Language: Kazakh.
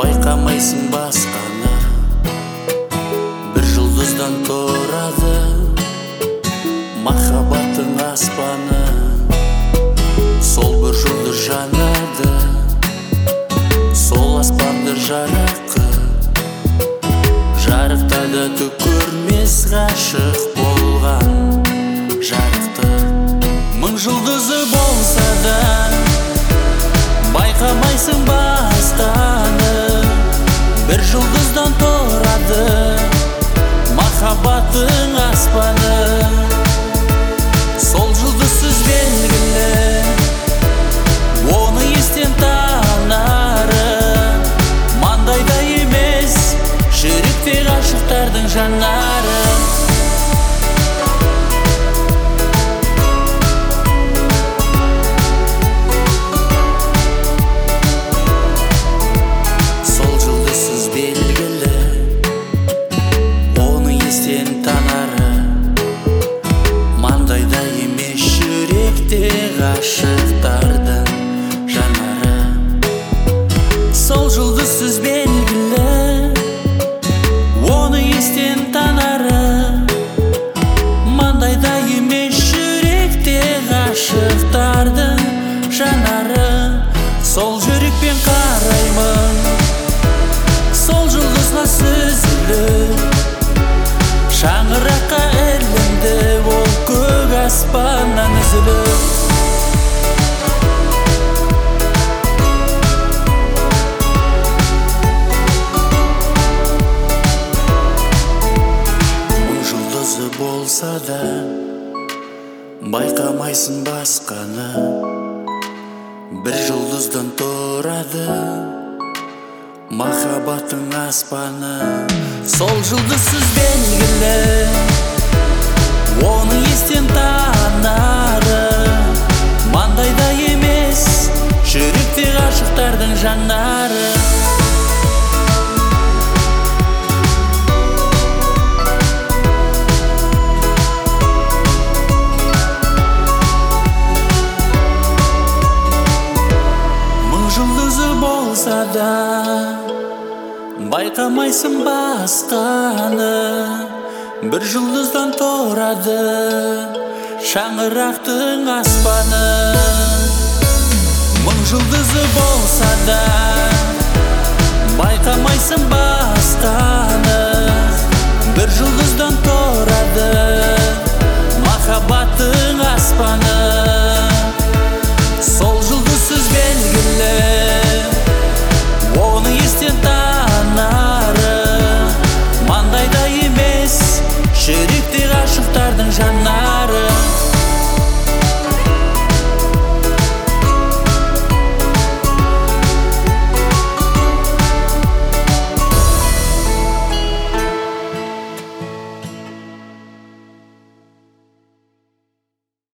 байқамайсың басқаны, бір жұлдыздан тұрады махаббаттың аспаны. Сол бір жұлдыз жанады, сол аспанды жарықтады түк көрмес ғашық болған жарықты. Мың жұлдызы болса да байқамайсың басқаны, бір жұлдыздан тұрады махаббаттың аспаны. Сол жұлдызсыз белгілі, оны естен танары, маңдайда емес жүректе ғашықтардың жанары. Сол жұлдызсыз белгілі, оны естен танары, маңдайда емес жүректе ғашықтардың жанары. Сол жұлдызсыз белгілі, оны естен танары, маңдайда емес жүректе ғашықтардың жанары. Сол жүрекпен қараймын, сол жұлдызға сүзіліп, шаңыраққа ілінді ол көк аспаннан үзіліп. Мың жұлдызы болса да байқамайсың басқаны, бір жұлдыздан тұрады махаббаттың аспаны. Сол жұлдызсыз белгілі, оны естен танары, маңдайда емес жүректе ғашықтардың жанары. Мың жұлдызы болса да байқамайсың басқаны, бір жұлдыздан тұрады шаңырақтың аспаны. Мың жұлдызы болса да байқамайсың